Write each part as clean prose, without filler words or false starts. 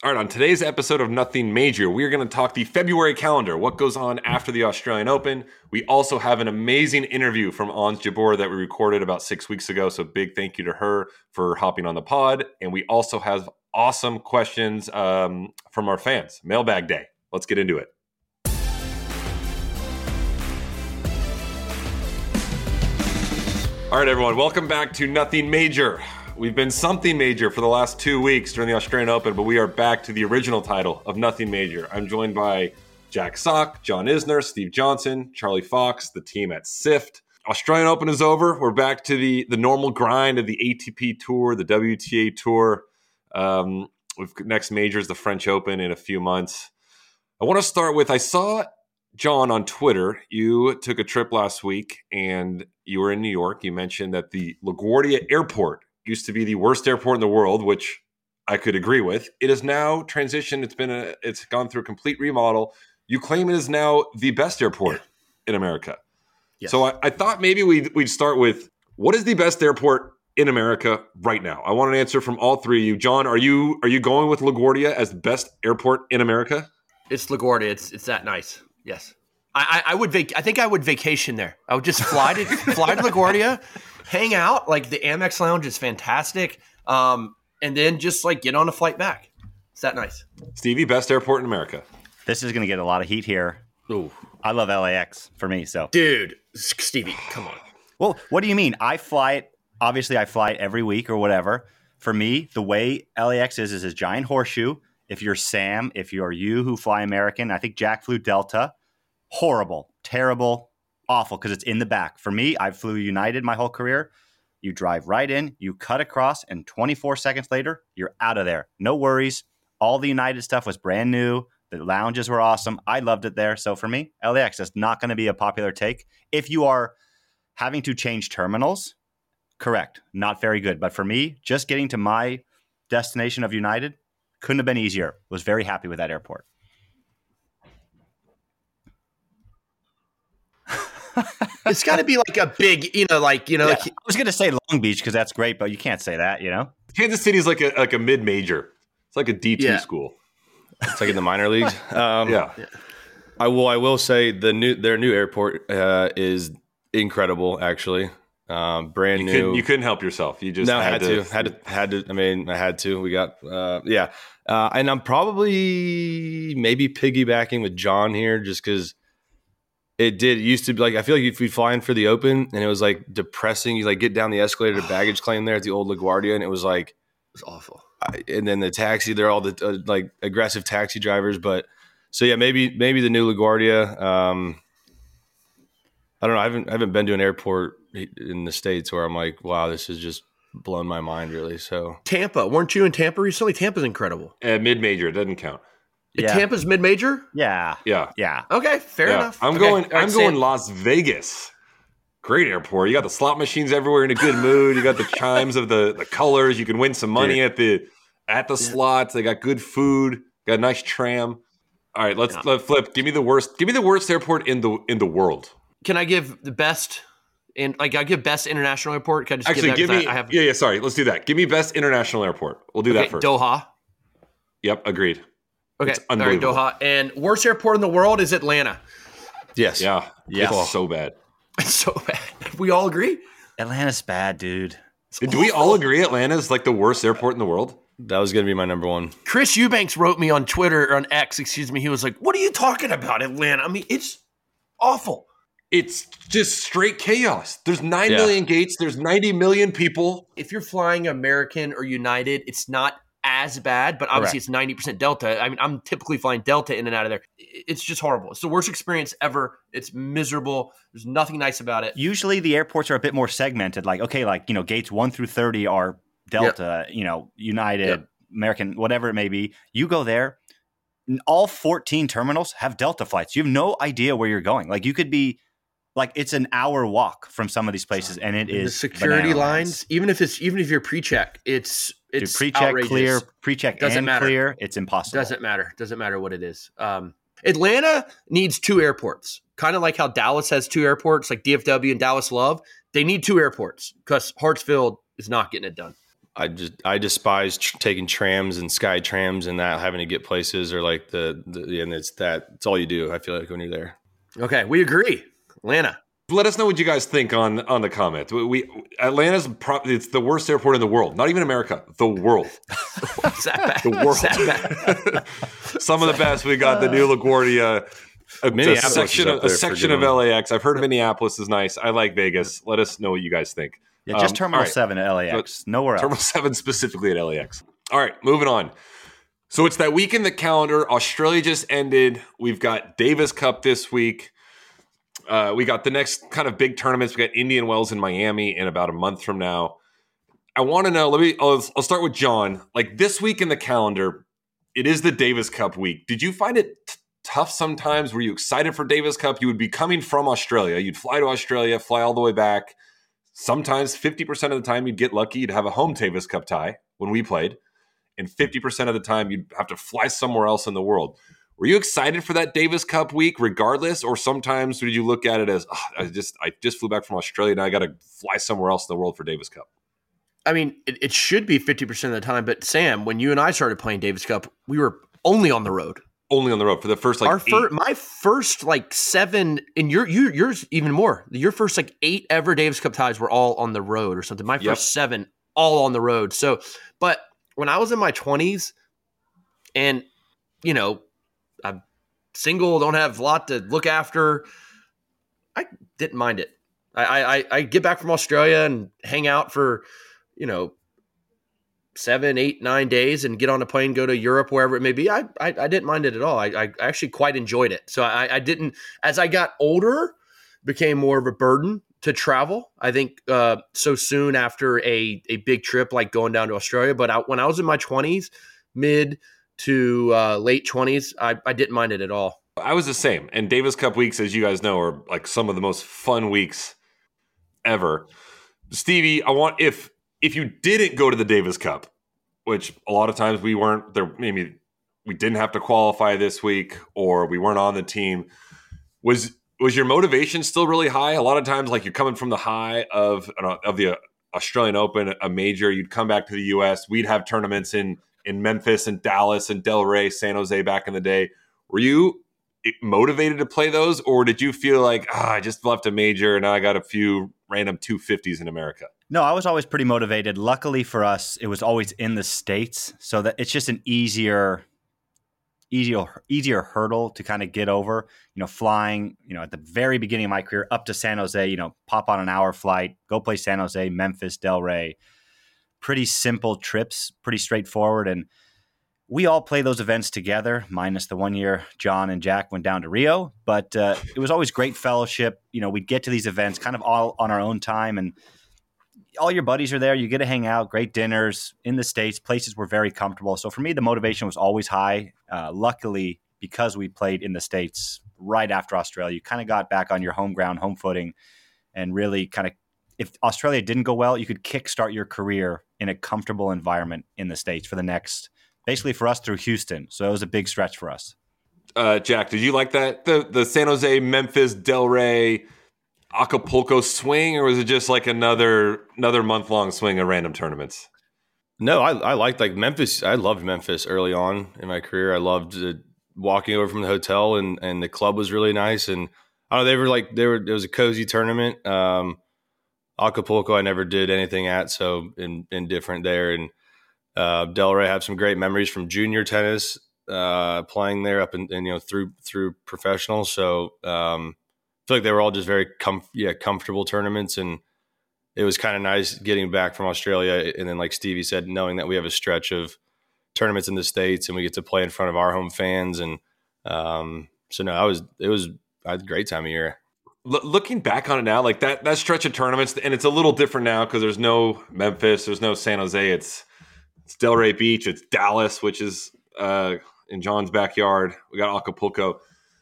All right, on today's episode of Nothing Major, we are going to talk the February calendar, what goes on after the Australian Open. We also have an amazing interview from Ons Jabeur that we recorded about 6 weeks ago, so big thank you to her for hopping on the pod. And we also have awesome questions from our fans. Mailbag Day. Let's get into it. All right, everyone, welcome back to Nothing Major. We've been something major for the last 2 weeks during the Australian Open, but we are back to the original title of Nothing Major. I'm joined by Jack Sock, John Isner, Steve Johnson, Charlie Fox, the team at SIFT. Australian Open is over. We're back to the normal grind of the ATP Tour, the WTA Tour. Next major is the French Open in a few months. I want to start with, I saw, John, on Twitter, you took a trip last week and you were in New York. You mentioned that the LaGuardia Airport used to be the worst airport in the world, which I could agree with. It is now transitioned. It's gone through a complete remodel. You claim it is now the best airport in America. Yes. So I thought maybe we'd start with, what is the best airport in America right now? I want an answer from all three of you. John, are you going with LaGuardia as the best airport in America? It's LaGuardia. It's that nice. Yes. I think I would vacation there. I would just fly to LaGuardia, hang out. Like, the Amex Lounge is fantastic. And then just like get on a flight back. It's that nice. Stevie, best airport in America. This is going to get a lot of heat here. Ooh. I love LAX for me. So, dude, Stevie, come on. Well, what do you mean? I fly it every week or whatever. For me, the way LAX is a giant horseshoe. If you're Sam, if you're you who fly American, I think Jack flew Delta. Horrible, terrible, awful, because it's in the back. For me, I flew United my whole career. You drive right in, you cut across, and 24 seconds later, you're out of there. No worries. All the United stuff was brand new. The lounges were awesome. I loved it there. So for me, LAX is not going to be a popular take. If you are having to change terminals, correct, not very good. But for me, just getting to my destination of United couldn't have been easier. Was very happy with that airport. It's got to be like a big, like. I was going to say Long Beach because that's great, but you can't say that, Kansas City is like a mid-major. It's like a D2 school. It's like in the minor leagues. Yeah. I will say their new airport is incredible. Actually, brand new. You couldn't help yourself. You just had to. I mean, I had to. We got and I'm probably maybe piggybacking with John here, just because. It used to be like, I feel like if we fly in for the Open and it was like depressing, you like get down the escalator to baggage claim there at the old LaGuardia, and it was like, it was awful. And then the taxi, they're all the like aggressive taxi drivers. But so yeah, maybe the new LaGuardia. I don't know. I haven't been to an airport in the States where I'm like, wow, this has just blown my mind really. So Tampa, weren't you in Tampa recently? Tampa's incredible. Mid-major, it doesn't count. Yeah. Tampa's mid-major? Yeah. Okay, fair enough. I'm going Las Vegas. Great airport. You got the slot machines everywhere in a good mood. You got the chimes of the colors. You can win some money at the slots. They got good food. Got a nice tram. All right, let's flip. Give me the worst airport in the world. Can I give the best? And I give best international airport. Can I just give me? Sorry, let's do that. Give me best international airport. We'll do that first. Doha. Yep, agreed. Okay, all right, Doha. And worst airport in the world is Atlanta. Yes. Yeah. It's so bad. It's so bad. We all agree? Atlanta's bad, dude. Do we all agree Atlanta's like the worst airport in the world? That was going to be my number one. Chris Eubanks wrote me on Twitter, or on X, excuse me. He was like, what are you talking about, Atlanta? I mean, it's awful. It's just straight chaos. There's 9 million gates. There's 90 million people. If you're flying American or United, it's not as bad, but obviously It's 90% Delta. I mean, I'm typically flying Delta in and out of there. It's just horrible. It's the worst experience ever. It's miserable. There's nothing nice about it. Usually the airports are a bit more segmented. Like, okay, gates 1 through 30 are Delta, United, American, whatever it may be. You go there, all 14 terminals have Delta flights. You have no idea where you're going. Like, you could be like, it's an hour walk from some of these places, and it is the security lines. Even if you're pre-check, it's pre-check, outrageous. Clear, pre-check, and clear. It's impossible. Doesn't matter what it is. Atlanta needs 2 airports, kind of like how Dallas has 2 airports, like DFW and Dallas Love. They need 2 airports because Hartsfield is not getting it done. I despise taking trams and sky trams and not having to get places, or like and it's all you do. I feel like when you're there. Okay, we agree. Atlanta. Let us know what you guys think on the comment. Atlanta's it's the worst airport in the world. Not even America, the world. Is that bad? The world. Is that bad? Some of the best. We got the new LaGuardia. A section of LAX. I've heard Minneapolis is nice. I like Vegas. Let us know what you guys think. Yeah, just Terminal 7 at LAX. Nowhere else. Terminal 7 specifically at LAX. All right, moving on. So it's that week in the calendar. Australia just ended. We've got Davis Cup this week. We got the next kind of big tournaments. We got Indian Wells in Miami in about a month from now. I want to know, I'll start with John. Like this week in the calendar, it is the Davis Cup week. Did you find it tough sometimes? Were you excited for Davis Cup? You would be coming from Australia. You'd fly to Australia, fly all the way back. Sometimes 50% of the time you'd get lucky. You'd have a home Davis Cup tie when we played. And 50% of the time you'd have to fly somewhere else in the world. Were you excited for that Davis Cup week regardless? Or sometimes did you look at it as, I just flew back from Australia. Now I got to fly somewhere else in the world for Davis Cup? I mean, it should be 50% of the time. But Sam, when you and I started playing Davis Cup, we were only on the road. Only on the road for the first my first 7, and yours even more. Your first 8 ever Davis Cup ties were all on the road or something. My first 7 all on the road. So, but when I was in my 20s, and I'm single, don't have a lot to look after, I didn't mind it. I get back from Australia and hang out for 7, 8, 9 days and get on a plane, go to Europe, wherever it may be. I didn't mind it at all. I actually quite enjoyed it. So I didn't, as I got older, became more of a burden to travel. I think so soon after a big trip like going down to Australia. But when I was in my 20s, mid to late 20s, I didn't mind it at all. I was the same. And Davis Cup weeks, as you guys know, are like some of the most fun weeks ever. Stevie, I want if you didn't go to the Davis Cup, which a lot of times we weren't there, maybe we didn't have to qualify this week or we weren't on the team, was your motivation still really high? A lot of times, like you're coming from the high of the Australian Open, a major, you'd come back to the U.S. We'd have tournaments in Memphis and Dallas and Delray, San Jose back in the day. Were you motivated to play those, or did you feel like, I just left a major and now I got a few random 250s in America? No, I was always pretty motivated. Luckily for us, it was always in the States, so that it's just an easier hurdle to kind of get over. Flying, at the very beginning of my career up to San Jose, pop on an hour flight, go play San Jose, Memphis, Delray. Pretty simple trips, pretty straightforward, and we all play those events together, minus the 1 year John and Jack went down to Rio. But it was always great fellowship. We'd get to these events kind of all on our own time, and all your buddies are there. You get to hang out, great dinners in the States. Places were very comfortable. So for me, the motivation was always high. Luckily, because we played in the States right after Australia, you kind of got back on your home ground, home footing, and really kind of, if Australia didn't go well, you could kickstart your career in a comfortable environment in the States for the next, basically for us through Houston. So it was a big stretch for us. Jack, did you like that? The San Jose, Memphis, Delray, Acapulco swing, or was it just like another month-long swing of random tournaments? No, I liked Memphis. I loved Memphis early on in my career. I loved walking over from the hotel, and the club was really nice. And I don't know, it was a cozy tournament. Acapulco, I never did anything at, so indifferent there. And Delray, I have some great memories from junior tennis, playing there up and through professional. So I feel like they were all just very comfortable tournaments, and it was kind of nice getting back from Australia. And then, like Stevie said, knowing that we have a stretch of tournaments in the States and we get to play in front of our home fans. And so no, I had a great time of year. Looking back on it now, like that stretch of tournaments, and it's a little different now because there's no Memphis, there's no San Jose, it's Delray Beach, it's Dallas, which is in John's backyard. We got Acapulco.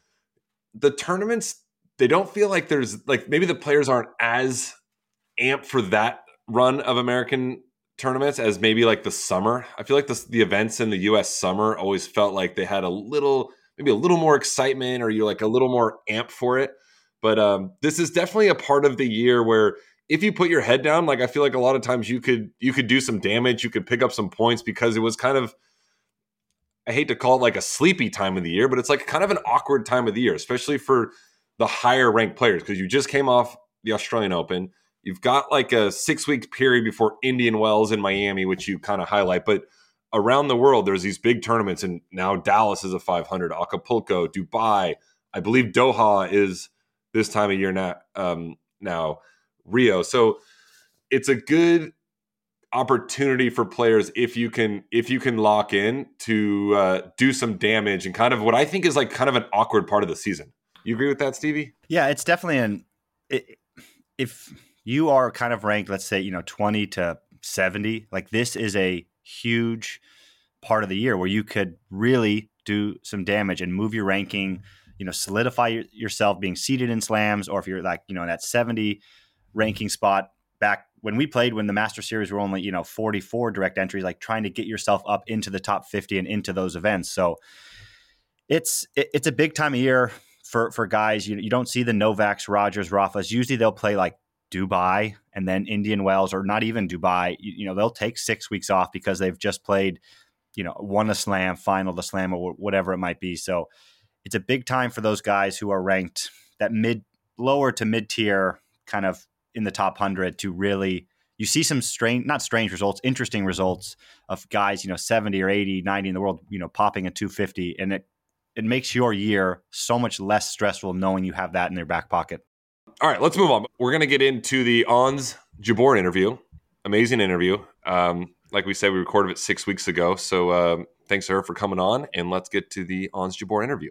The tournaments, they don't feel like there's maybe the players aren't as amped for that run of American tournaments as maybe like the summer. I feel like the events in the U.S. summer always felt like they had maybe a little more excitement, or you're like a little more amped for it. But this is definitely a part of the year where if you put your head down, like I feel like a lot of times you could do some damage, you could pick up some points because it was kind of, I hate to call it like a sleepy time of the year, but it's like kind of an awkward time of the year, especially for the higher ranked players, because you just came off the Australian Open. You've got like a 6-week period before Indian Wells in Miami, which you kind of highlight. But around the world, there's these big tournaments, and now Dallas is a 500, Acapulco, Dubai. I believe Doha is this time of year now Rio. So it's a good opportunity for players if you can lock in to do some damage and kind of what I think is like kind of an awkward part of the season. You agree with that, Stevie? Yeah, it's definitely if you are kind of ranked, let's say, 20 to 70, like this is a huge part of the year where you could really do some damage and move your ranking, solidify yourself being seated in slams, or if you're like, in that 70 ranking spot back when we played, when the Master Series were only, 44 direct entries, like trying to get yourself up into the top 50 and into those events. So it's a big time of year for guys. You don't see the Novaks, Rogers, Rafas. Usually they'll play like Dubai and then Indian Wells, or not even Dubai. They'll take 6 weeks off because they've just played, won a slam, final the slam, or whatever it might be. So it's a big time for those guys who are ranked that lower to mid tier, kind of in the top 100, to really, you see some interesting results of guys, 70 or 80, 90 in the world, popping a 250, and it makes your year so much less stressful knowing you have that in their back pocket. All right, let's move on. We're going to get into the Ons Jabeur interview. Amazing interview. Like we said, we recorded it 6 weeks ago. So thanks to her for coming on, and let's get to the Ons Jabeur interview.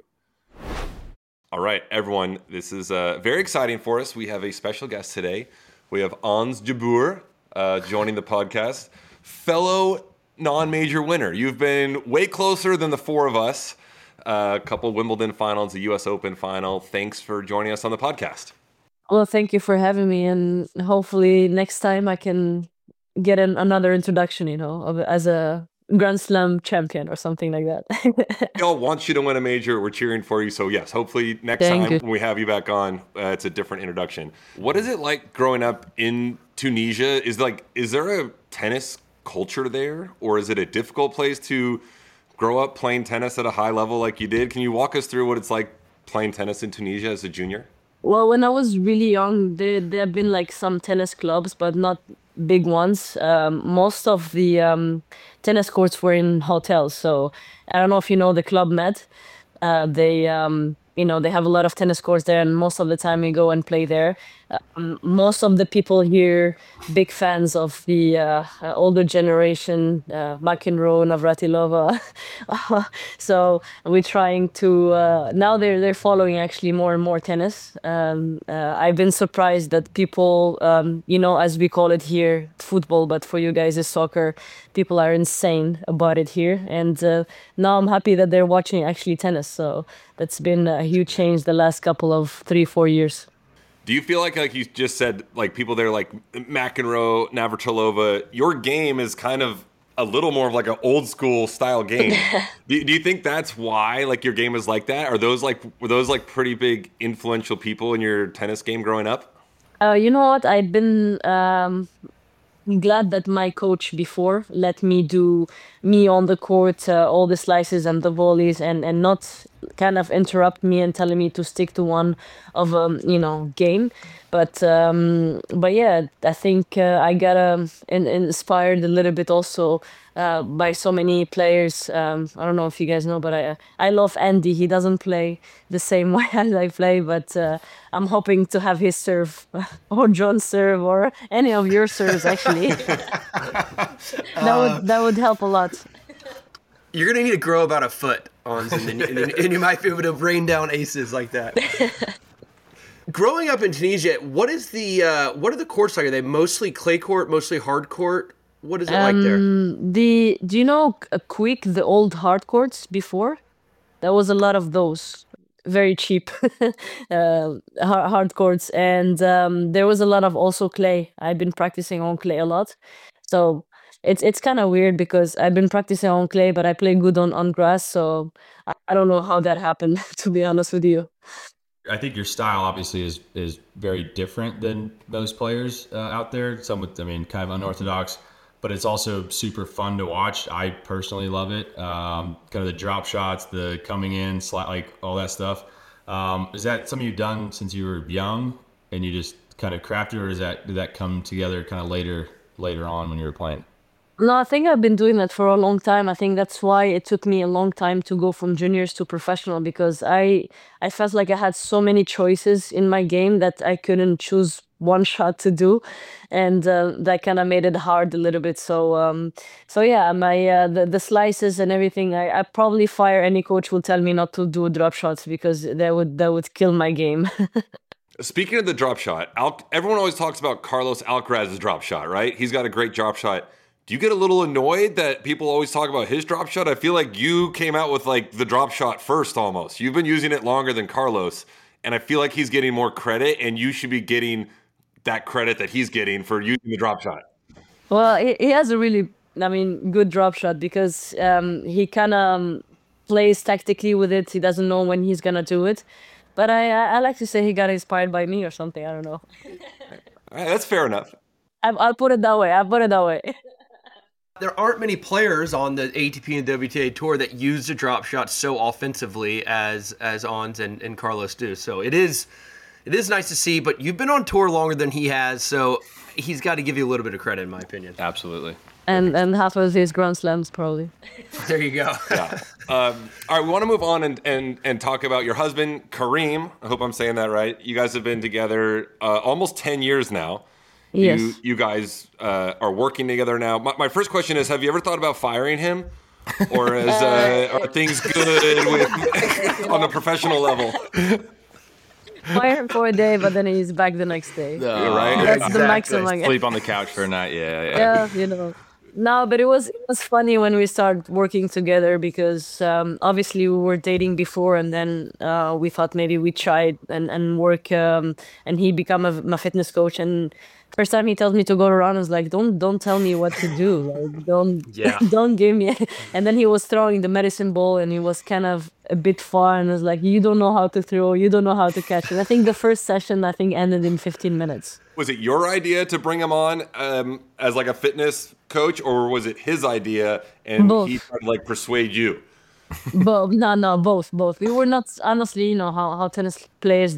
All right, everyone, this is very exciting for us. We have a special guest today. We have Ons Jabeur joining the podcast. Fellow non-major winner. You've been way closer than the four of us. A couple Wimbledon finals, a U.S. Open final. Thanks for joining us on the podcast. Well, thank you for having me, and hopefully next time I can get another introduction, as a Grand Slam champion or something like that. We all want you to win a major. We're cheering for you. So yes, hopefully next Thank time you. when we have you back on, it's a different introduction. What is it like growing up in Tunisia? Is there a tennis culture there, or is it a difficult place to grow up playing tennis at a high level like you did? Can you walk us through what it's like playing tennis in Tunisia as a junior? Well, when I was really young, there have been like some tennis clubs, but not big ones. Most of the tennis courts were in hotels. So I don't know if you know the Club Med. They have a lot of tennis courts there, and most of the time we go and play there. Most of the people here, big fans of the older generation, McEnroe, Navratilova. So we're trying to now they're following actually more and more tennis. I've been surprised that people, as we call it here, football, but for you guys it's soccer. People are insane about it here, and now I'm happy that they're watching actually tennis. So that's been a huge change the last couple of 3-4 years. Do you feel like you just said, like people there like McEnroe, Navratilova, your game is kind of a little more of like an old school style game. do you think that's why like your game is like that? Were those pretty big influential people in your tennis game growing up? You know what? I've been glad that my coach before let me do me on the court, all the slices and the volleys, and not kind of interrupt me and telling me to stick to one of game. But yeah, I think I got inspired a little bit also by so many players. I don't know if you guys know, but I love Andy. He doesn't play the same way as I play, but I'm hoping to have his serve or John's serve or any of your serves actually. That would help a lot. You're going to need to grow about a foot, Ons, and you might be able to rain down aces like that. Growing up in Tunisia, what are the courts like? Are they mostly clay court, mostly hard court? What is it like there? Do you know Quick, the old hard courts before? There was a lot of those, very cheap hard courts, and there was a lot of also clay. I've been practicing on clay a lot, so it's kind of weird because I've been practicing on clay, but I play good on grass. So I don't know how that happened, to be honest with you. I think your style obviously is very different than most players out there. Some with, I mean, kind of unorthodox, but it's also super fun to watch. I personally love it. Kind of the drop shots, the coming in, like all that stuff. Is that something you've done since you were young and you just kind of crafted, or did that come together kind of later on when you were playing? No, I think I've been doing that for a long time. I think that's why it took me a long time to go from juniors to professional, because I felt like I had so many choices in my game that I couldn't choose one shot to do, and that kind of made it hard a little bit. So yeah, my the slices and everything. I probably fire any coach will tell me not to do drop shots, because that would kill my game. Speaking of the drop shot, everyone always talks about Carlos Alcaraz's drop shot, right? He's got a great drop shot. Do you get a little annoyed that people always talk about his drop shot? I feel like you came out with like the drop shot first almost. You've been using it longer than Carlos, and I feel like he's getting more credit, and you should be getting that credit that he's getting for using the drop shot. Well, he has a really, I mean, good drop shot, because he kind of plays tactically with it. He doesn't know when he's gonna do it. But I like to say he got inspired by me or something. I don't know. All right, that's fair enough. I'll put it that way. I'll put it that way. There aren't many players on the ATP and WTA tour that use the drop shot so offensively as Ons and Carlos do. So it is nice to see. But you've been on tour longer than he has, so he's got to give you a little bit of credit, in my opinion. Absolutely. And half of his Grand Slams, probably. There you go. Yeah. All right, we want to move on and talk about your husband, Kareem. I hope I'm saying that right. You guys have been together almost 10 years now. Yes. You guys are working together now. My first question is, have you ever thought about firing him? Or are things good on a professional level? Fire him for a day, but then he's back the next day. Right? That's the maximum. Sleep on the couch for a night. Yeah. Yeah. No, but it was funny when we started working together, because obviously we were dating before, and then we thought maybe we tried and work, and he become my fitness coach. And first time he tells me to go around, I was like, don't tell me what to do, like don't give me. And then he was throwing the medicine ball, and he was kind of a bit far, and I was like, you don't know how to throw, you don't know how to catch. And I think the first session ended in 15 minutes. Was it your idea to bring him on as like a fitness coach, or was it his idea and Both. he tried to like persuade you? But no, both. We were not, honestly, how tennis players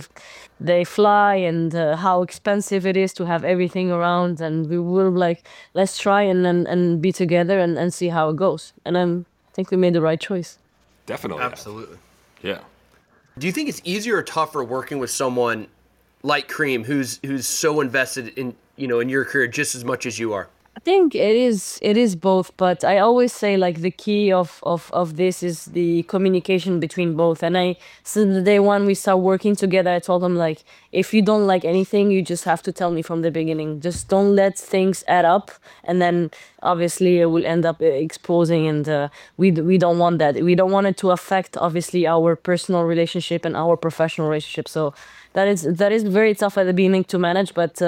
they fly, and how expensive it is to have everything around, and we were like, let's try and be together and see how it goes. And I think we made the right choice. Definitely. Absolutely. Yeah. Do you think it's easier or tougher working with someone like Kareem, who's so invested in your career just as much as you are? I think it is both, but I always say like the key of this is the communication between both. And since the day one we start working together, I told him, like, if you don't like anything, you just have to tell me from the beginning. Just don't let things add up, and then obviously it will end up exposing, and we don't want that. We don't want it to affect obviously our personal relationship and our professional relationship. So that is very tough at the beginning to manage, but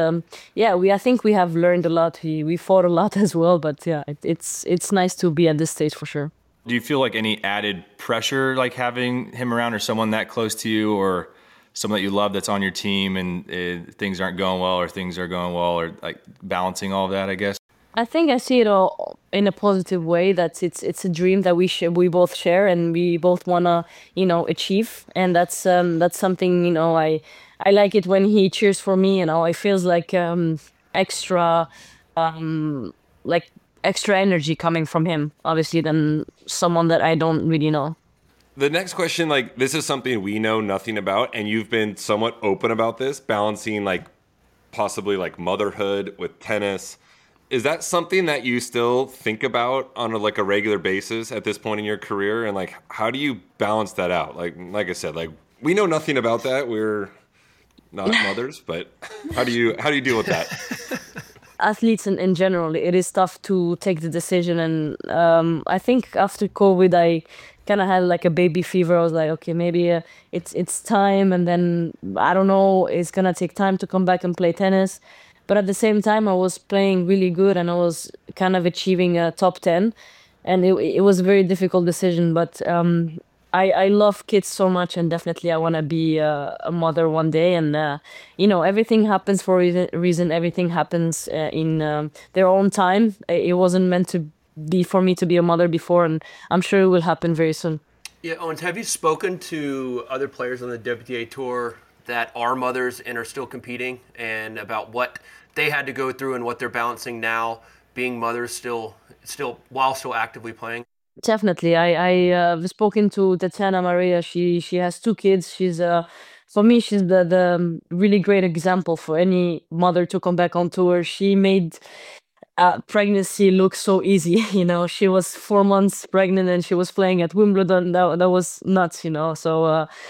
I think we have learned a lot. We fought a lot as well, but yeah, it's nice to be at this stage for sure. Do you feel like any added pressure, like having him around, or someone that close to you, or someone that you love that's on your team, and things aren't going well, or things are going well, or like balancing all of that, I guess? I think I see it all in a positive way. That it's a dream that we both share, and we both wanna achieve, and that's something I like it when he cheers for me. It feels like extra extra energy coming from him, obviously, than someone that I don't really know. The next question, like, this is something we know nothing about, and you've been somewhat open about this, balancing like possibly like motherhood with tennis. Is that something that you still think about on a regular basis at this point in your career? And like, how do you balance that out? Like I said, like, we know nothing about that. We're not mothers, but how do you deal with that? Athletes in general, it is tough to take the decision. And I think after COVID, I kind of had like a baby fever. I was like, okay, maybe it's time. And then I don't know, it's going to take time to come back and play tennis. But at the same time, I was playing really good, and I was kind of achieving a top 10. And it was a very difficult decision. But I love kids so much, and definitely I want to be a mother one day. And everything happens for a reason. Everything happens in their own time. It wasn't meant to be for me to be a mother before, and I'm sure it will happen very soon. Yeah, Owens, have you spoken to other players on the WTA tour that are mothers and are still competing, and about what they had to go through and what they're balancing now, being mothers while still actively playing? Definitely, I've spoken to Tatiana Maria. She has two kids. She's for me, she's the really great example for any mother to come back on tour. She made pregnancy look so easy. She was 4 months pregnant and she was playing at Wimbledon. That was nuts. So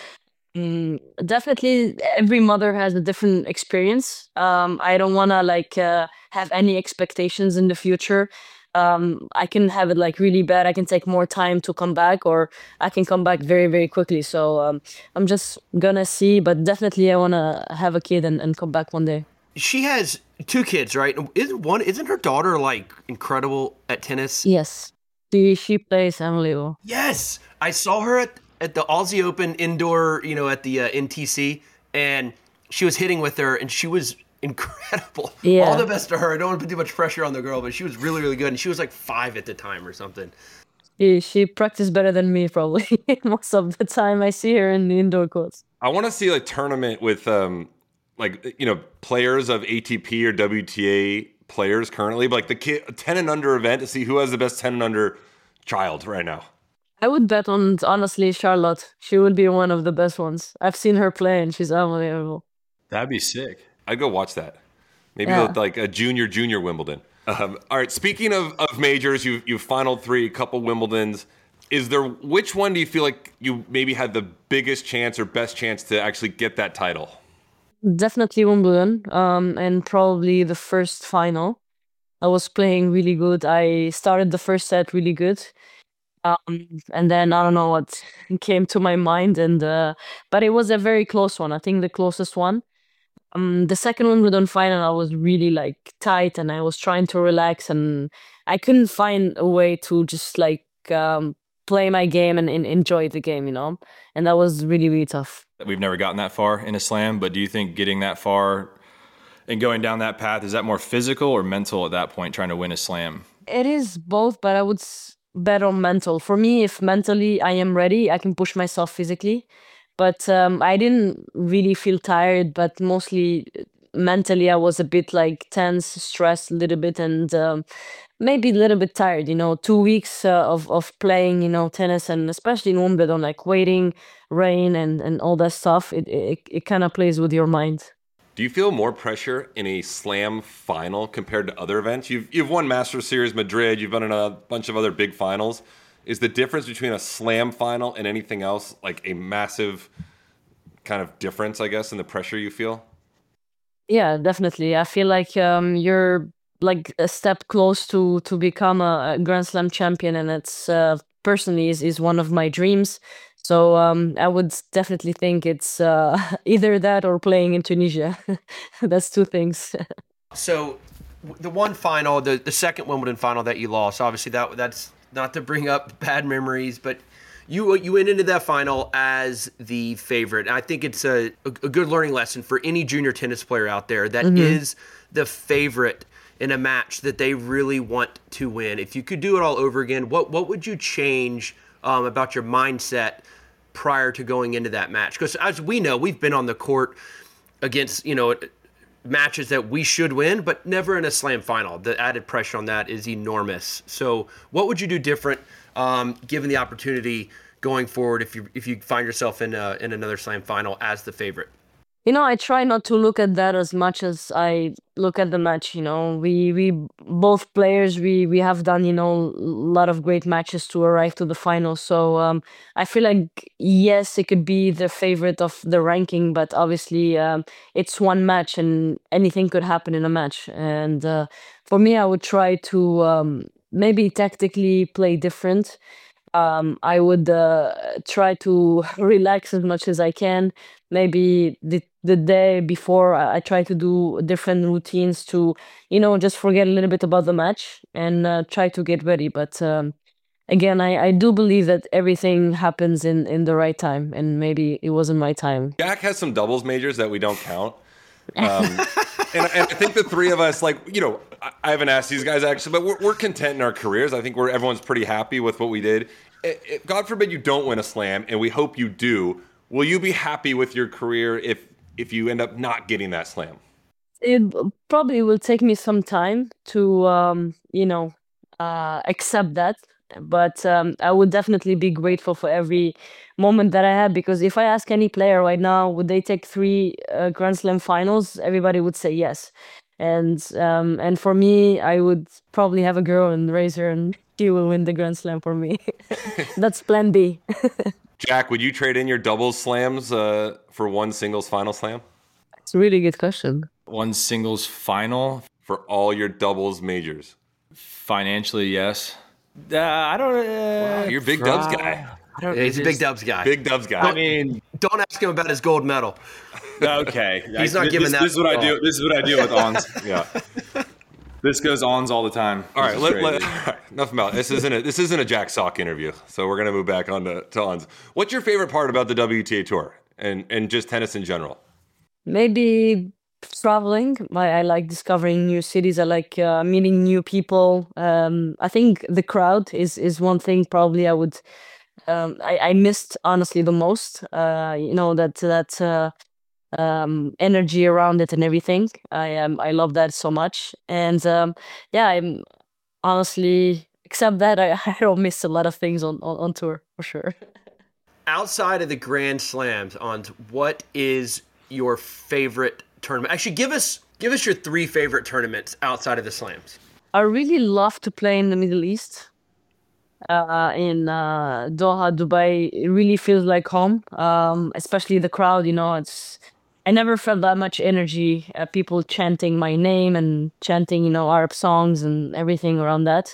definitely, every mother has a different experience. I don't wanna have any expectations in the future. I can have it like really bad. I can take more time to come back, or I can come back very, very quickly. So I'm just gonna see, but definitely I wanna have a kid and come back one day. She has two kids, right? Isn't her daughter like incredible at tennis? Yes, she plays unbelievable. Yes, I saw her at the Aussie Open indoor, at the NTC, and she was hitting with her, and she was incredible. Yeah. All the best to her. I don't want to put too much pressure on the girl, but she was really, really good, and she was like 5 at the time or something. She practiced better than me probably most of the time. I see her in the indoor courts. I want to see a tournament with players of ATP or WTA players currently, but like the 10 and under event to see who has the best 10 and under child right now. I would bet on, honestly, Charlotte. She would be one of the best ones. I've seen her play and she's unbelievable. That'd be sick. I'd go watch that. Maybe Yeah. like a junior Wimbledon. All right. Speaking of majors, you've final 3, a couple Wimbledons. Which one do you feel like you maybe had the biggest chance or best chance to actually get that title? Definitely Wimbledon, and probably the first final. I was playing really good. I started the first set really good. And then I don't know what came to my mind, but it was a very close one. I think the closest one. The second Wimbledon final, I was really like tight, and I was trying to relax, and I couldn't find a way to just play my game and enjoy the game, and that was really, really tough. We've never gotten that far in a slam, but do you think getting that far and going down that path, is that more physical or mental at that point, trying to win a slam? It is both, but I would bet on mental. For me, if mentally I am ready, I can push myself physically. But I didn't really feel tired, but mostly mentally I was a bit like tense, stressed a little bit, and maybe a little bit tired. 2 weeks of playing, tennis, and especially in Wimbledon, like waiting, rain, and all that stuff. It kind of plays with your mind. Do you feel more pressure in a slam final compared to other events? You've won Masters Series Madrid. You've been in a bunch of other big finals. Is the difference between a slam final and anything else like a massive kind of difference, I guess, in the pressure you feel? Yeah, definitely. I feel like you're like a step close to become a Grand Slam champion, and it's personally is one of my dreams. So I would definitely think it's either that or playing in Tunisia. That's two things. So the one final, the second Wimbledon final that you lost, obviously that's not to bring up bad memories, but you went into that final as the favorite. And I think it's a good learning lesson for any junior tennis player out there that is the favorite in a match that they really want to win. If you could do it all over again, what would you change about your mindset prior to going into that match? Because as we know, we've been on the court against, matches that we should win, but never in a slam final. The added pressure on that is enormous. So what would you do different given the opportunity going forward if you find yourself in another slam final as the favorite? I try not to look at that as much as I look at the match. We both players, we have done, a lot of great matches to arrive to the final. So I feel like, yes, it could be the favorite of the ranking, but obviously it's one match and anything could happen in a match. And for me, I would try to maybe tactically play different. I would try to relax as much as I can. Maybe the day before, I try to do different routines to, just forget a little bit about the match and try to get ready. But again, I do believe that everything happens in the right time, and maybe it wasn't my time. Jack has some doubles majors that we don't count. And I think the three of us, like, I haven't asked these guys actually, but we're content in our careers. I think everyone's pretty happy with what we did. God forbid you don't win a slam, and we hope you do. Will you be happy with your career if you end up not getting that slam? It probably will take me some time to, accept that. But I would definitely be grateful for every moment that I had, because if I ask any player right now, would they take 3 Grand Slam finals? Everybody would say yes. And for me, I would probably have a girl and raise her, and she will win the Grand Slam for me. That's plan B. Jack, would you trade in your doubles slams for one singles final slam? It's a really good question. One singles final? For all your doubles majors? Financially, yes. I don't. Wow, you're a big dubs guy. He's a big dubs guy. Big dubs guy. I mean, Don't ask him about his gold medal. okay. He's not giving that. This is what I do. This is what I do with ons. Yeah. This goes ons all the time. All right, all right, enough about it. This isn't a Jack Sock interview, so we're gonna move back on to ons. What's your favorite part about the WTA Tour and just tennis in general? Maybe traveling. I like discovering new cities. I like meeting new people. I think the crowd is one thing probably I would I missed honestly the most. That energy around it and everything. I love that so much. And I'm honestly, except that I don't miss a lot of things on tour for sure. Outside of the Grand Slams, what is your favorite tournament? Actually, give us your 3 favorite tournaments outside of the slams. I really love to play in the Middle East. In Doha, Dubai, it really feels like home. Especially the crowd, I never felt that much energy. People chanting my name and chanting, Arab songs and everything around that.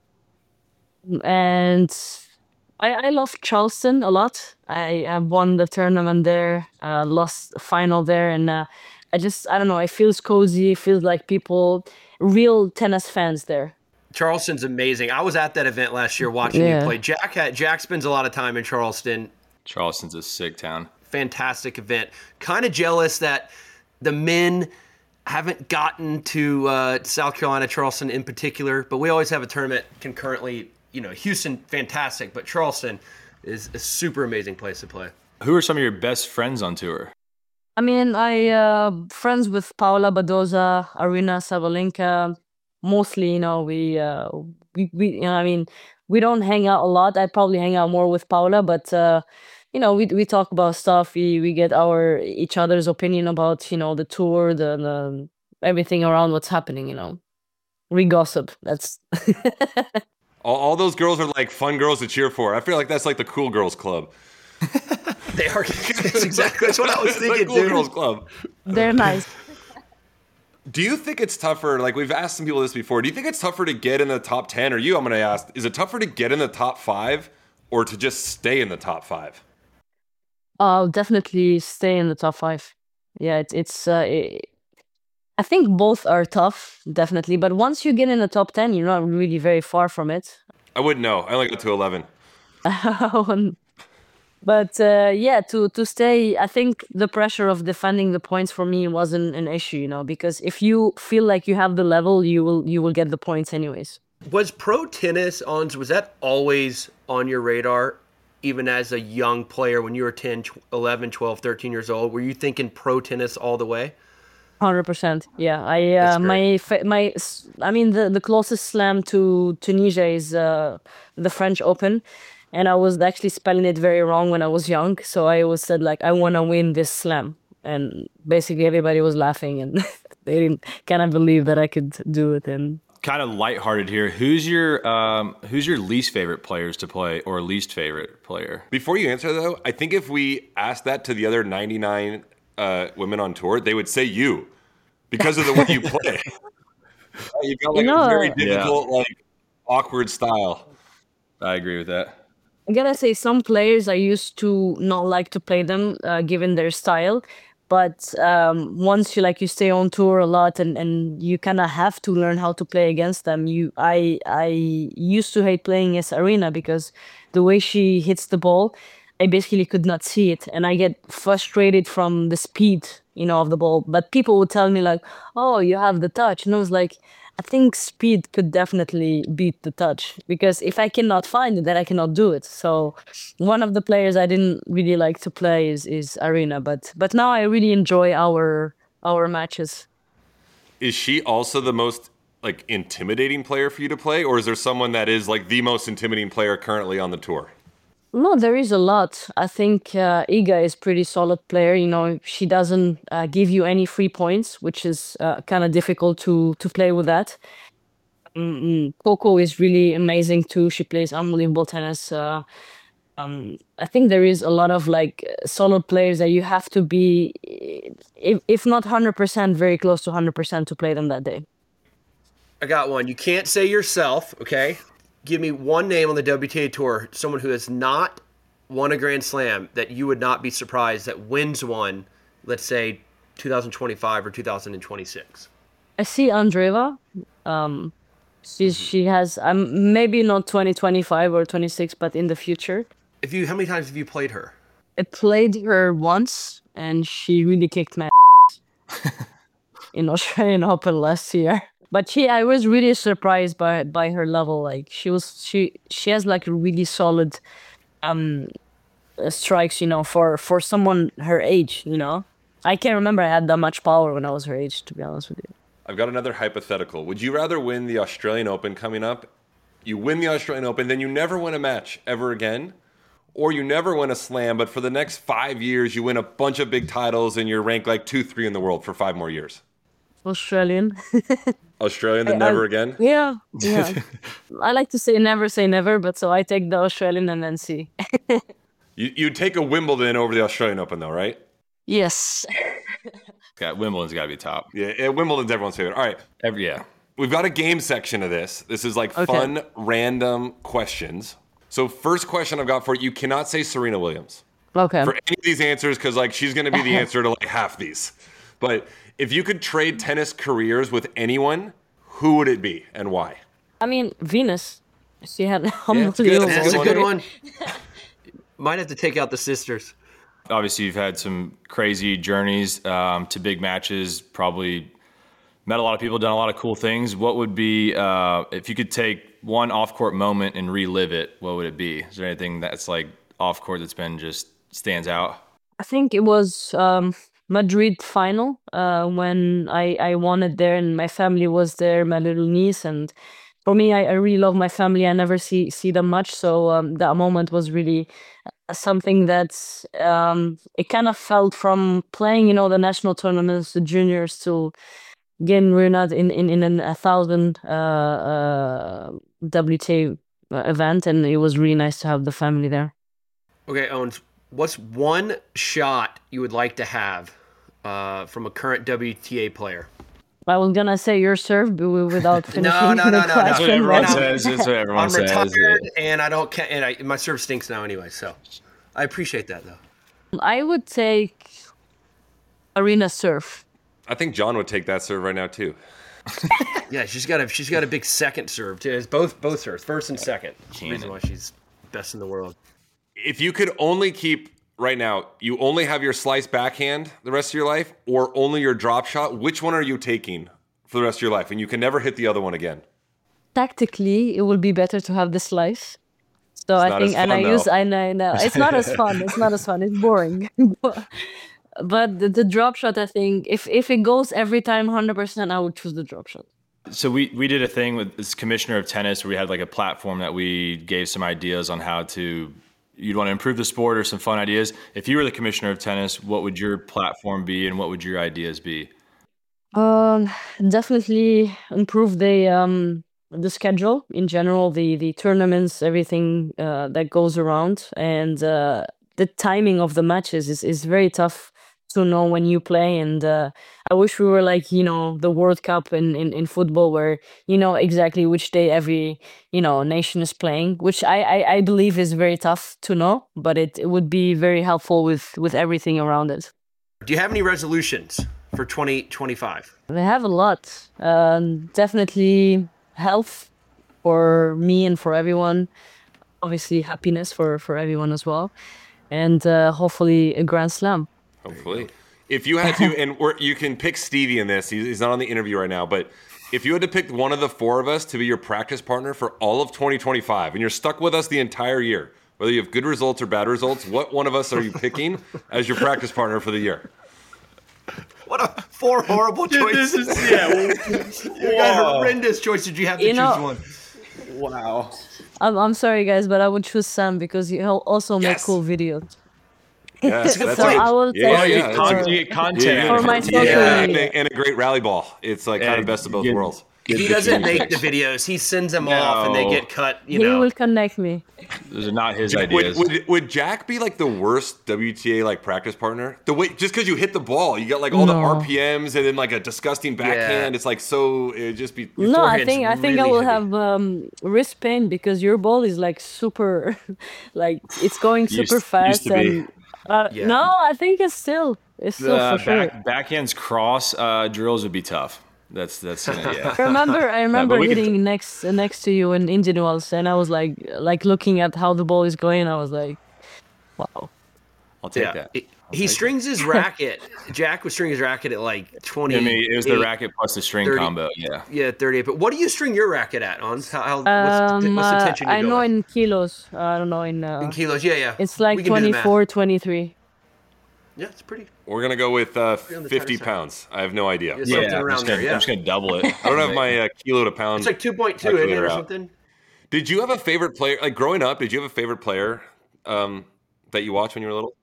And I love Charleston a lot. I won the tournament there, lost the final there, and I don't know, it feels cozy. It feels like people, real tennis fans there. Charleston's amazing. I was at that event last year watching you play. Jack spends a lot of time in Charleston. Charleston's a sick town. Fantastic event. Kind of jealous that the men haven't gotten to South Carolina, Charleston in particular, but we always have a tournament concurrently. Houston, fantastic, but Charleston is a super amazing place to play. Who are some of your best friends on tour? I mean, I friends with Paula Badoza, Arina Sabalenka. Mostly, we don't hang out a lot. I probably hang out more with Paula, but we talk about stuff. We get each other's opinion about the tour, the everything around what's happening. We gossip. That's all those girls are like fun girls to cheer for. I feel like that's like the cool girls club. They are. That's what I was thinking. Cool girls club. They're nice. Do you think it's tougher? Like, we've asked some people this before. Do you think it's tougher to get in the top 10? Or I'm going to ask, is it tougher to get in the top 5 or to just stay in the top 5? I'll definitely stay in the top 5. Yeah, I think both are tough, definitely. But once you get in the top 10, you're not really very far from it. I wouldn't know. I only got to 11. But to stay, I think the pressure of defending the points for me wasn't an issue, because if you feel like you have the level, you will get the points anyways. Was pro tennis was that always on your radar, even as a young player when you were 10, 11, 12, 13 years old? Were you thinking pro tennis all the way? 100%. Yeah, the closest slam to Tunisia is the French Open. And I was actually spelling it very wrong when I was young. So I always said, I want to win this slam. And basically everybody was laughing and they cannot believe that I could do it. And kind of lighthearted here. Who's your least favorite players to play or least favorite player? Before you answer, though, I think if we asked that to the other 99 women on tour, they would say you because of the way you play. You've got a very difficult, awkward style. I agree with that. I gotta say, some players I used to not like to play them, given their style. But once you stay on tour a lot and you kind of have to learn how to play against them. I used to hate playing against Arena because the way she hits the ball, I basically could not see it, and I get frustrated from the speed, of the ball. But people would tell me like, "Oh, you have the touch," and I was like, I think speed could definitely beat the touch, because if I cannot find it, then I cannot do it. So one of the players I didn't really like to play is Arena, but now I really enjoy our matches. Is she also the most like intimidating player for you to play, or is there someone that is like the most intimidating player currently on the tour? No, there is a lot. I think Iga is pretty solid player. She doesn't give you any free points, which is kind of difficult to play with that. Coco is really amazing too. She plays unbelievable tennis. I think there is a lot of like solid players that you have to be, if not 100%, very close to 100% to play them that day. I got one. You can't say yourself, okay? Give me one name on the WTA Tour, someone who has not won a Grand Slam that you would not be surprised that wins one, let's say 2025 or 2026. I see Andreeva. She has maybe not 2025 or 26, but in the future. How many times have you played her? I played her once, and she really kicked my in Australian Open last year. But I was really surprised by her level. Like she has like really solid strikes, for someone her age. I can't remember I had that much power when I was her age, to be honest with you. I've got another hypothetical. Would you rather win the Australian Open coming up? You win the Australian Open, then you never win a match ever again, or you never win a slam, but for the next 5 years you win a bunch of big titles and you're ranked like 2-3 in the world for 5 more years. Australian. Australian, then never again? Yeah. I like to say never, but so I take the Australian and then see. You'd take a Wimbledon over the Australian Open, though, right? Yes. Wimbledon's got to be top. Yeah, Wimbledon's everyone's favorite. All right. Yeah. We've got a game section of this. This is like fun, random questions. So first question I've got for you, you cannot say Serena Williams. Okay. For any of these answers, because like she's going to be the answer to like half these. But if you could trade tennis careers with anyone, who would it be and why? I mean, Venus. She had unbelievable. That's a good one. Might have to take out the sisters. Obviously, you've had some crazy journeys to big matches, probably met a lot of people, done a lot of cool things. What would be, if you could take one off-court moment and relive it, what would it be? Is there anything that's like off-court that's been just stands out? I think it was Madrid final when I won it there and my family was there, my little niece. And for me, I really love my family. I never see them much. So that moment was really something that it kind of felt from playing, the national tournaments, the juniors, to getting Renat in 1,000 WTA event. And it was really nice to have the family there. Okay, Owens, what's one shot you would like to have from a current WTA player? I was gonna say your serve, but without finishing No. That's what everyone says. That's what everyone says. I'm retired, and I don't. My serve stinks now anyway. So I appreciate that, though. I would take Arena serve. I think John would take that serve right now too. Yeah, she's got a big second serve too. It's both serves, first and second. That's the reason why she's best in the world. If you could only keep right now, you only have your slice backhand the rest of your life, or only your drop shot, which one are you taking for the rest of your life? And you can never hit the other one again. Tactically, it would be better to have the slice. So I think, and I know it's not as fun. It's not as fun. It's boring. But the drop shot, I think, if it goes every time 100%, I would choose the drop shot. So we did a thing with this commissioner of tennis where we had like a platform that we gave some ideas on how you'd want to improve the sport or some fun ideas. If you were the commissioner of tennis, what would your platform be and what would your ideas be? Definitely improve the schedule in general, the tournaments, everything that goes around, and the timing of the matches is very tough to know when you play. And I wish we were like, the World Cup in football, where you know exactly which day every, nation is playing, which I believe is very tough to know, but it would be very helpful with everything around it. Do you have any resolutions for 2025? I have a lot. Definitely health for me and for everyone. Obviously happiness for everyone as well. And hopefully a Grand Slam. Hopefully. If you had to, and you can pick Stevie in this, he's not on the interview right now, but if you had to pick one of the four of us to be your practice partner for all of 2025, and you're stuck with us the entire year, whether you have good results or bad results, what one of us are you picking as your practice partner for the year? What 4 horrible choices. You got horrendous choices. You have to choose one. Wow. I'm sorry, guys, but I would choose Sam because you also make cool videos. Yes, that's So I will take You get content. for my social media. and a great rally ball. It's like kind of best of both worlds. He doesn't make the videos. He sends them off, and they get cut. He will connect me. Those are not his ideas. Would Jack be like the worst WTA like practice partner? The way just because you hit the ball, you got like all the RPMs and then like a disgusting backhand. It's like it'd just be. No, I think really I will heavy. have wrist pain because your ball is like super, like it's going super fast to be. and. No, I think it's still for sure. Backhand's cross drills would be tough. That's yeah. I remember we can hitting next to you in Indian Wells, and I was like looking at how the ball is going. I was like, wow. I'll take that. He strings his racket. Jack was stringing his racket at like 20. I mean, it was the racket plus the string 30. combo. Yeah. Yeah, 38. But what do you string your racket at, Ons? What's the tension you I go know at? in kilos. I don't know in Kilos. Yeah. It's like We can do the math. 24, 23. Yeah, it's pretty. We're gonna go with the 50 tighter side. pounds. I have no idea. Yeah, something I'm around just there. gonna, Yeah. I'm just gonna double it. I don't have my kilo to pound. It's like 2.2, isn't it, calculator or out. something? Did you have a favorite player? Like growing up, did you have a favorite player that you watched when you were little?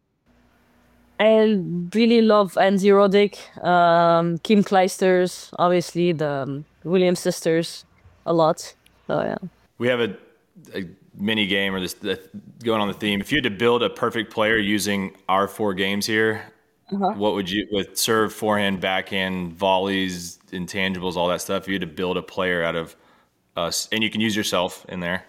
I really love Andy Roddick, Kim Clijsters, obviously the Williams sisters, a lot. So yeah. We have a mini game or going on the theme. If you had to build a perfect player using our 4 games here, what would you, with serve, forehand, backhand, volleys, intangibles, all that stuff, if you had to build a player out of us, and you can use yourself in there.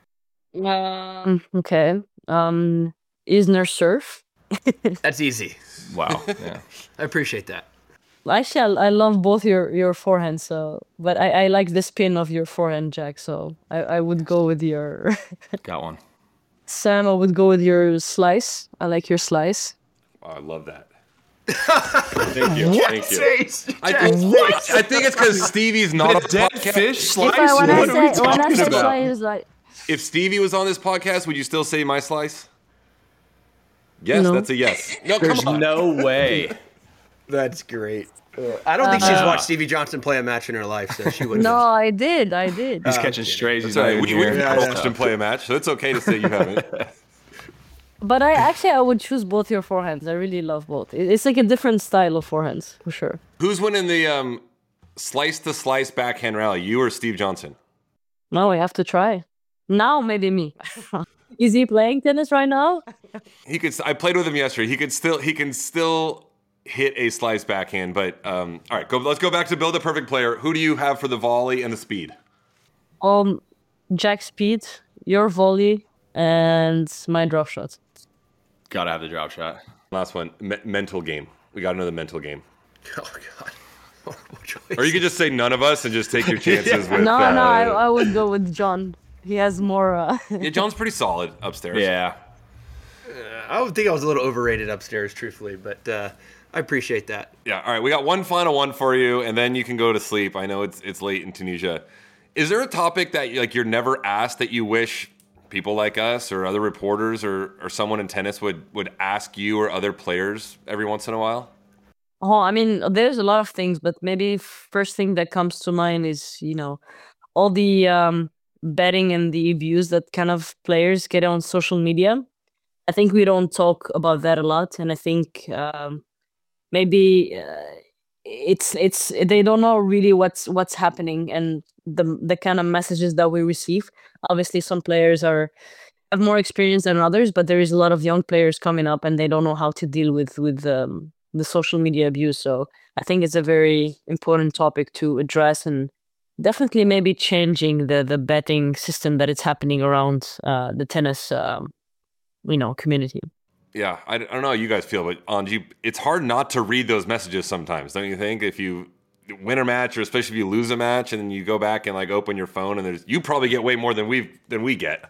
Okay. Isner Surf. That's easy. Wow. Yeah. I appreciate that. Actually, I love both your forehands. So, but I like the spin of your forehand, Jack. So I would go with your Got one. Sam. I would go with your slice. I like your slice. Oh, I love that. Thank you. Thank you. Jace, I think it's because Stevie's not on the Dead podcast. fish slice? When I What are we say talking about? slice, like If Stevie was on this podcast, would you still say my slice? Yes, No. that's a yes. No, There's come on. no way. That's great. I don't think she's watched Stevie Johnson play a match in her life, so she wouldn't. no, I did. He's catching strays. He's That's not all right. even We've here. watched him play a match, so it's okay to say you haven't. But I would choose both your forehands. I really love both. It's like a different style of forehands for sure. Who's winning the slice to slice backhand rally? You or Steve Johnson? No, we have to try. Now maybe me. Is he playing tennis right now? He could. I played with him yesterday. He can still hit a slice backhand. But all right, let's go back to build a perfect player. Who do you have for the volley and the speed? Jack speed, your volley, and my drop shot. Gotta have the drop shot. Last one, mental game. We got another mental game. Oh God. Horrible choice. Or you could just say none of us and just take your chances with. No, I would go with John. He has more. Yeah, John's pretty solid upstairs. Yeah. I would think I was a little overrated upstairs, truthfully, but I appreciate that. Yeah. All right. We got one final one for you, and then you can go to sleep. I know it's late in Tunisia. Is there a topic that you're never asked that you wish people like us or other reporters or someone in tennis would ask you or other players every once in a while? Oh, I mean, there's a lot of things, but maybe first thing that comes to mind is all the betting and the abuse that kind of players get on social media. I think we don't talk about that a lot, and I think maybe it's they don't know really what's happening and the kind of messages that we receive. Obviously, some players have more experience than others, but there is a lot of young players coming up, and they don't know how to deal with the social media abuse. So I think it's a very important topic to address, and definitely maybe changing the betting system that it's happening around the tennis community. Yeah, I don't know how you guys feel, but Anji, it's hard not to read those messages sometimes, don't you think? If you win a match, or especially if you lose a match, and then you go back and like open your phone, and you probably get way more than we get.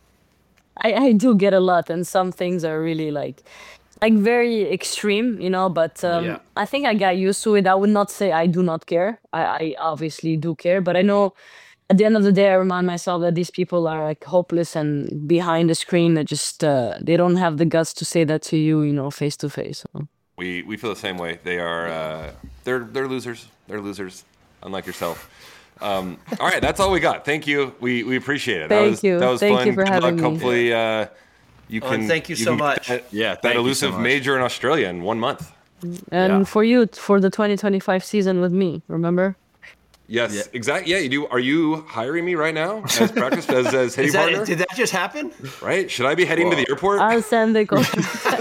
I do get a lot, and some things are really like very extreme, but I think I got used to it. I would not say I do not care. I obviously do care, but I know at the end of the day, I remind myself that these people are like hopeless and behind the screen. That just they don't have the guts to say that to you, face to face. We feel the same way. They are they're losers. They're losers, unlike yourself. All right, that's all we got. Thank you. We appreciate it. Thank you. That was Thank fun. you for Good having luck. me. Hopefully, you can. Thank you so much. That elusive major in Australia in 1 month. And for you, for the 2025 season with me, remember? Yes, exactly. Yeah, you do. Are you hiring me right now as practice as hitting partner? Did that just happen? Right? Should I be heading to the airport? I'll send the call.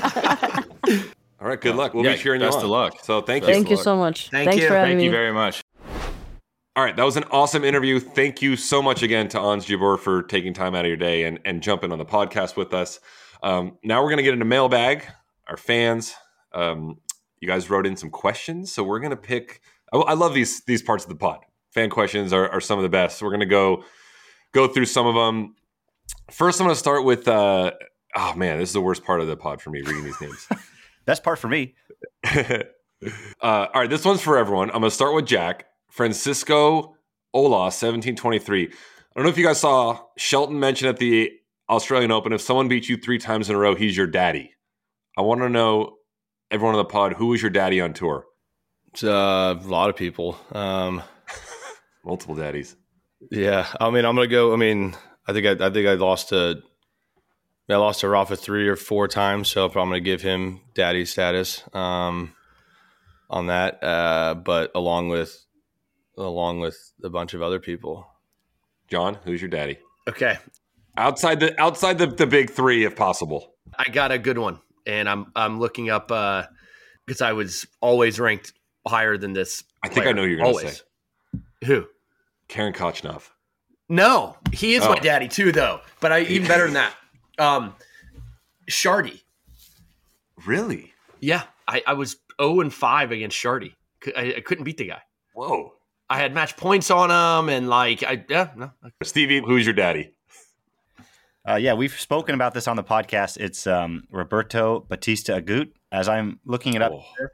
All right. Good luck. We'll be cheering you on. Best of luck. So thank you. Thank you so much. Thanks for having me. Thank you very much. All right, that was an awesome interview. Thank you so much again to Ons Jabeur for taking time out of your day and jumping on the podcast with us. Now we're going to get into mailbag. Our fans, you guys wrote in some questions, so we're going to pick. I love these parts of the pod. Fan questions are some of the best. So we're going to go through some of them. First, I'm going to start with. Oh man, this is the worst part of the pod for me reading these names. Best part for me. All right, this one's for everyone. I'm going to start with Jack. Francisco Ola, 1723. I don't know if you guys saw Shelton mention at the Australian Open, if someone beats you 3 times in a row, he's your daddy. I want to know, everyone on the pod, who was your daddy on tour? It's a lot of people. Multiple daddies. Yeah, I mean, I'm gonna go. I mean, I think I lost to Rafa 3 or 4 times, so I'm gonna give him daddy status on that. But along with a bunch of other people. John, who's your daddy? Okay, outside the big 3, if possible. I got a good one, and I'm looking up because I was always ranked higher than this. I think I know who you're going to say. Who? Karen Kochnov. No, he is my daddy too, though. But even better than that, Shardy. Really? Yeah, I was 0-5 against Shardy. I couldn't beat the guy. Whoa. I had match points on him, and no. Stevie, who's your daddy? Yeah, we've spoken about this on the podcast. It's Roberto Batista Agut. As I'm looking it up,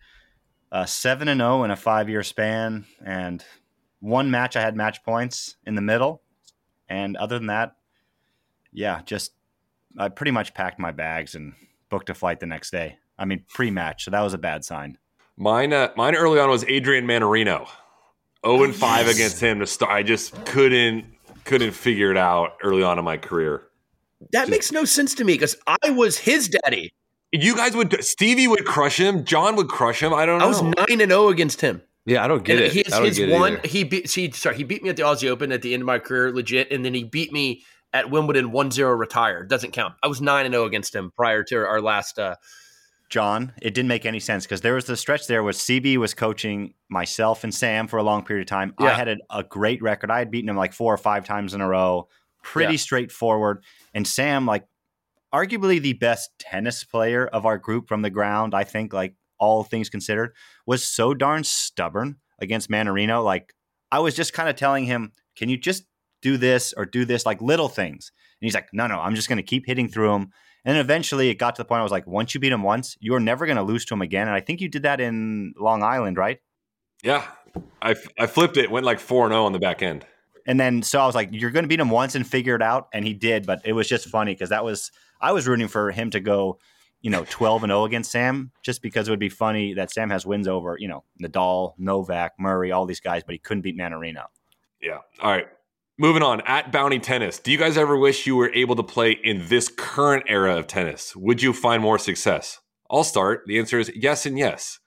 7-0 in a 5-year span, and 1 match I had match points in the middle, and other than that, yeah, just I pretty much packed my bags and booked a flight the next day. I mean, pre-match, so that was a bad sign. Mine early on was Adrian Manarino. 0-5 against him to start. I just couldn't figure it out early on in my career. That makes no sense to me because I was his daddy. You guys Stevie would crush him. John would crush him. I don't know. I was 9-0 against him. Yeah, I don't get it. He beat me at the Aussie Open at the end of my career, legit, and then he beat me at Wimbledon 1-0 retired. Doesn't count. I was 9-0 against him prior to our last. John, it didn't make any sense because there was the stretch there where CB was coaching myself and Sam for a long period of time. Yeah. I had a great record. I had beaten him like 4 or 5 times in a row. Pretty straightforward. And Sam, like arguably the best tennis player of our group from the ground, I think, like all things considered, was so darn stubborn against Manarino. Like I was just kind of telling him, can you just do this or do this, like little things? And he's like, no, I'm just going to keep hitting through him. And then eventually it got to the point I was like, once you beat him once, you're never going to lose to him again. And I think you did that in Long Island, right? Yeah. I flipped it, went like 4-0 on the back end. And then so I was like, you're going to beat him once and figure it out. And he did. But it was just funny because I was rooting for him to go, 12-0 against Sam, just because it would be funny that Sam has wins over, Nadal, Novak, Murray, all these guys, but he couldn't beat Manarino. Yeah. All right. Moving on, at Bounty Tennis, do you guys ever wish you were able to play in this current era of tennis? Would you find more success? I'll start. The answer is yes and yes.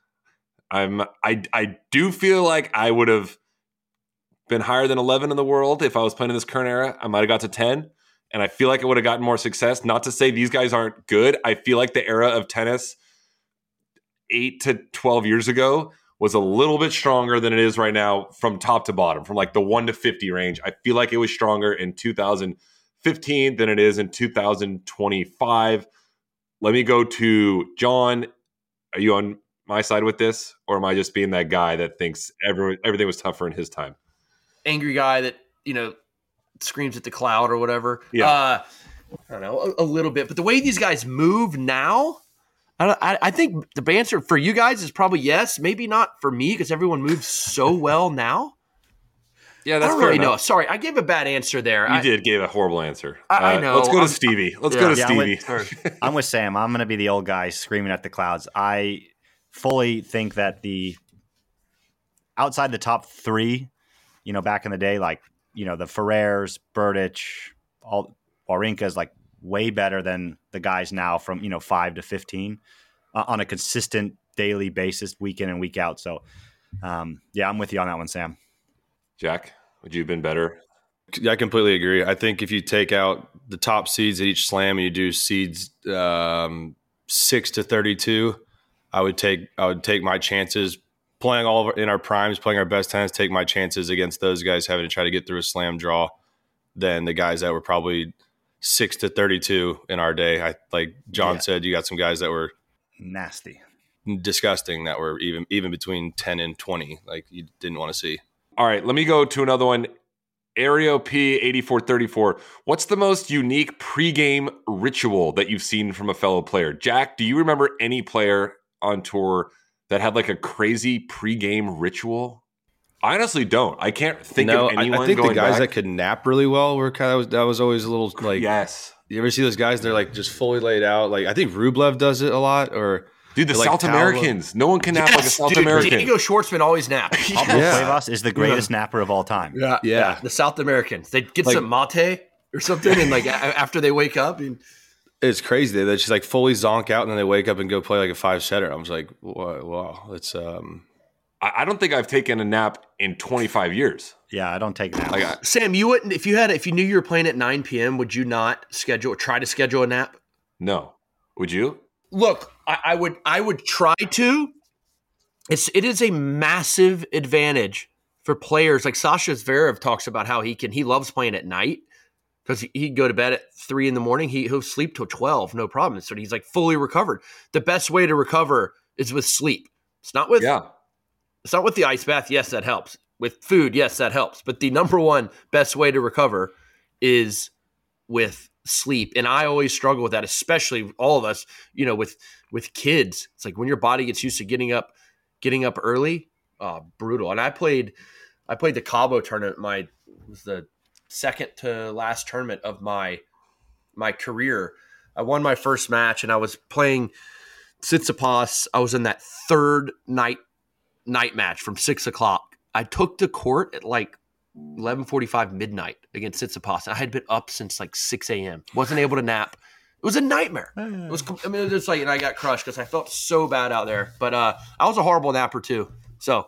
I do feel like I would have been higher than 11 in the world if I was playing in this current era. I might have got to 10, and I feel like I would have gotten more success. Not to say these guys aren't good. I feel like the era of tennis 8 to 12 years ago was a little bit stronger than it is right now from top to bottom, from like the 1 to 50 range. I feel like it was stronger in 2015 than it is in 2025. Let me go to John. Are you on my side with this, or am I just being that guy that thinks everything was tougher in his time? Angry guy that, screams at the cloud or whatever. Yeah. I don't know, a little bit. But the way these guys move now, I think the answer for you guys is probably yes. Maybe not for me because everyone moves so well now. Yeah, that's I don't fair really know. enough. Sorry, I gave a bad answer there. You did give a horrible answer. I know. Let's go to Stevie. Let's go to Stevie. I'm with Sam. I'm going to be the old guy screaming at the clouds. I fully think that outside the top three, back in the day, like, the Ferrers, Burditch, all Wawrinka is like way better than the guys now from, 5 to 15 on a consistent daily basis, week in and week out. So, I'm with you on that one, Sam. Jack, would you have been better? I completely agree. I think if you take out the top seeds at each slam and you do seeds 6 to 32, I would take my chances playing in our primes, playing our best tennis, take my chances against those guys having to try to get through a slam draw than the guys that were probably 6 to 32 in our day. Like John said, you got some guys that were nasty, disgusting, that were even between 10 and 20, like you didn't want to see. All right, let me go to another one. Aereo P8434. What's the most unique pregame ritual that you've seen from a fellow player? Jack, do you remember any player on tour that had like a crazy pregame ritual? I honestly don't. I can't think of anyone. I think going the guys back. that could nap really well were that was always a little like. Yes. You ever see those guys? They're like just fully laid out. Like I think Rublev does it a lot, or dude, the South Americans. No one can nap like a South dude, American. Diego Schwartzman always naps. Pablo Cuevas is the greatest napper of all time. Yeah. The South Americans. They get some mate or something, and like after they wake up, and it's crazy. They just like fully zonk out, and then they wake up and go play like a 5-setter. I was like, wow, it's. I don't think I've taken a nap in 25 years. Yeah, I don't take naps. Sam, you wouldn't if you knew you were playing at 9 p.m. Would you not try to schedule a nap? No, would you? Look, I would try to. It is a massive advantage for players like Sasha Zverev talks about how he loves playing at night because he'd go to bed at 3 a.m. He'll sleep till 12, no problem. So he's like fully recovered. The best way to recover is with sleep. It's not with the ice bath. Yes, that helps. With food, yes, that helps. But the number one best way to recover is with sleep. And I always struggle with that, especially all of us, with kids. It's like when your body gets used to getting up early, brutal. And I played the Cabo tournament. It was the second to last tournament of my career. I won my first match and I was playing Tsitsipas. I was in that third night match from 6 o'clock. I took the court at like 11:45 midnight against Tsitsipas. I had been up since like 6 a.m. Wasn't able to nap. It was a nightmare. It was just like, and I got crushed because I felt so bad out there. But I was a horrible napper too. So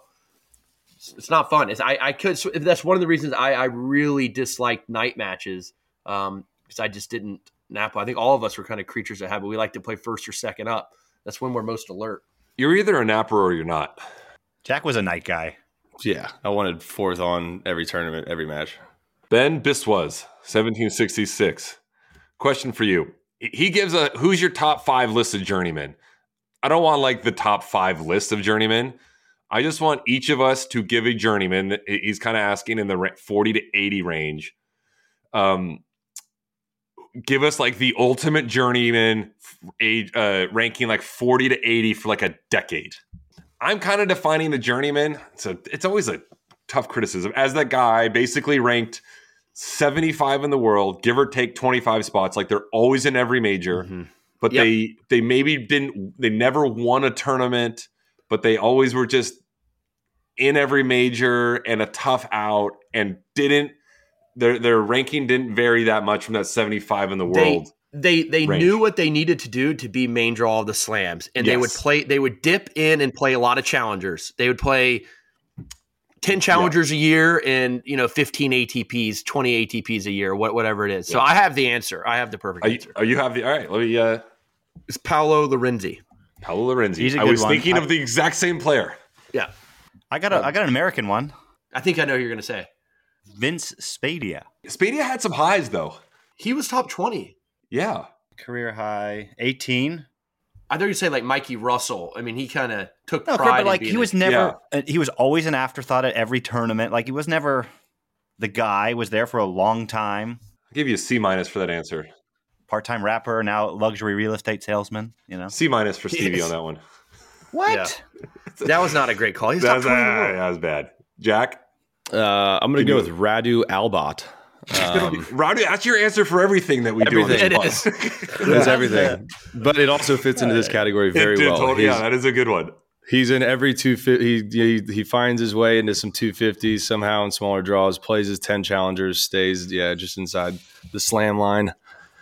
it's not fun. That's one of the reasons I really disliked night matches because I just didn't nap. I think all of us were kind of creatures of habit. We like to play first or second up. That's when we're most alert. You're either a napper or you're not. Jack was a night guy. Yeah, I wanted fourth on every tournament, every match. Ben Biswas, 1766. Question for you. He gives who's your top 5 list of journeymen? I don't want like the top 5 list of journeymen. I just want each of us to give a journeyman. He's kind of asking in the 40 to 80 range. Give us like the ultimate journeyman age, ranking like 40 to 80 for like a decade. I'm kind of defining the journeyman. So it's always a tough criticism. As that guy basically ranked 75 in the world, give or take 25 spots. Like they're always in every major, but they never won a tournament, but they always were just in every major and a tough out and their ranking didn't vary that much from that 75 in the world. They knew what they needed to do to be main draw of the slams, and they would dip in and play a lot of challengers. They would play 10 challengers a year and 15 ATPs, 20 ATPs a year, whatever it is. So I have the answer. I have the perfect answer. You have the all right. Let me. It's Paolo Lorenzi. Paolo Lorenzi. He's a good I was one. thinking of the exact same player. Yeah, I got an American one. I think I know who you're going to say. Vince Spadia. Spadia had some highs though. He was top 20. Yeah. career high 18. I thought you'd say like Mikey Russell. I mean, he kind of took No, pride but like in being he was never. He was always an afterthought at every tournament. Like he was never the guy. Was there for a long time. I'll give you a C- for that answer. Part-time rapper, now luxury real estate salesman. C- for Stevie Yes. on that one. What? that was not a great call. He's That top was, 20 in the world. that was bad. Jack? I'm going to go with Radu Albot. Rowdy, that's your answer for everything that we do on this Everything. pod. It is. It's everything. But it also fits into this category very well. Totally, yeah, that is a good one. He's in every 250. He finds his way into some 250s somehow in smaller draws, plays his 10 challengers, stays, just inside the slam line.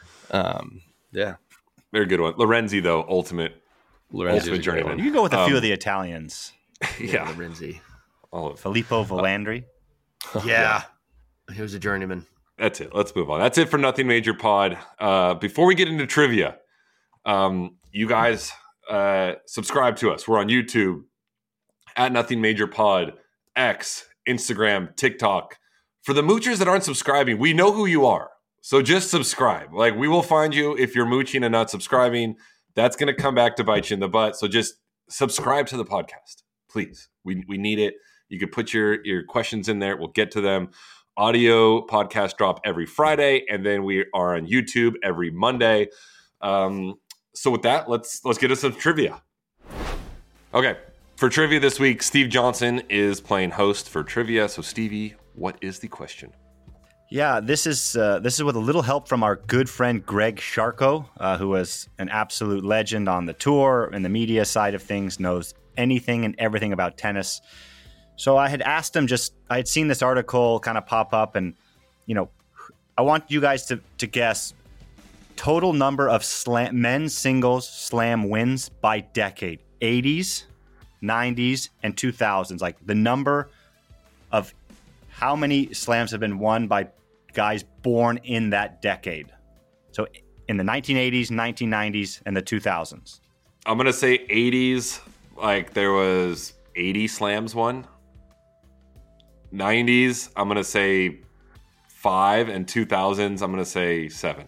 Yeah. Very good one. Lorenzi, though, ultimate Lorenzo's journeyman. You can go with a few of the Italians. Yeah. Lorenzi. All of Filippo Volandri. Yeah. He was a journeyman. That's it. Let's move on. That's it for Nothing Major Pod. Before we get into trivia, you guys subscribe to us. We're on YouTube at Nothing Major Pod, X, Instagram, TikTok. For the moochers that aren't subscribing, we know who you are. So just subscribe. Like, we will find you if you're mooching and not subscribing. That's going to come back to bite you in the butt. So just subscribe to the podcast, please. We need it. You can put your questions in there. We'll get to them. Audio podcast drop every Friday, and then we are on YouTube every Monday. So with that, let's get us some trivia. Okay, for trivia this week, Steve Johnson is playing host for trivia. So Stevie, what is the question? Yeah, this is with a little help from our good friend Greg Sharko, who is an absolute legend on the tour and the media side of things, knows anything and everything about tennis. So I had asked him I had seen this article kind of pop up, and, I want you guys to guess total number of men's singles slam wins by decade. 80s, 90s, and 2000s. Like the number of how many slams have been won by guys born in that decade. So in the 1980s, 1990s, and the 2000s. I'm going to say 80s, like there was 80 slams won. 90s, I'm going to say 5, and 2000s, I'm going to say 7.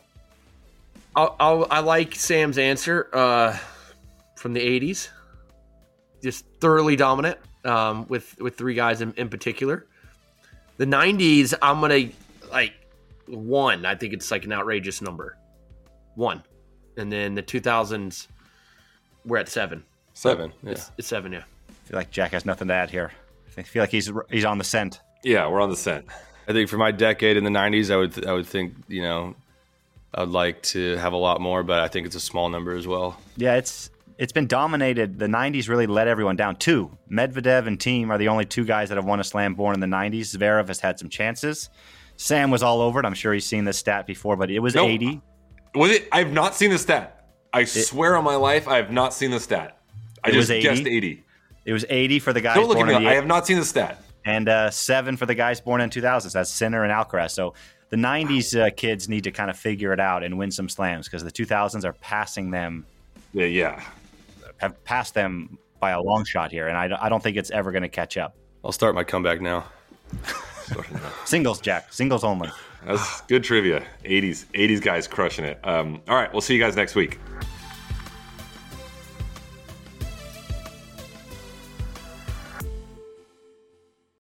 I like Sam's answer from the 80s. Just thoroughly dominant with 3 guys in particular. The 90s, I'm going to like 1. I think it's like an outrageous number. 1. And then the 2000s, we're at 7. 7. Yeah. It's 7, yeah. I feel like Jack has nothing to add here. I feel like he's on the scent. Yeah, we're on the scent. I think for my decade in the 90s, I would think, I'd like to have a lot more, but I think it's a small number as well. Yeah, it's been dominated. The 90s really let everyone down. 2. Medvedev and Thiem are the only 2 guys that have won a slam born in the 90s. Zverev has had some chances. Sam was all over it. I'm sure he's seen this stat before, but it was 80. Was it? I have not seen the stat. I swear on my life, I have not seen the stat. I just guessed 80. It was 80 for the guys Don't look at born me. in the I have not seen the stat. and 7 for the guys born in 2000s. That's Sinner and Alcaraz. So the 90s kids need to kind of figure it out and win some slams because the 2000s are passing them. Yeah. Have passed them by a long shot here, and I don't think it's ever going to catch up. I'll start my comeback now. Singles, Jack. Singles only. That's good trivia. 80s guys crushing it. All right, we'll see you guys next week.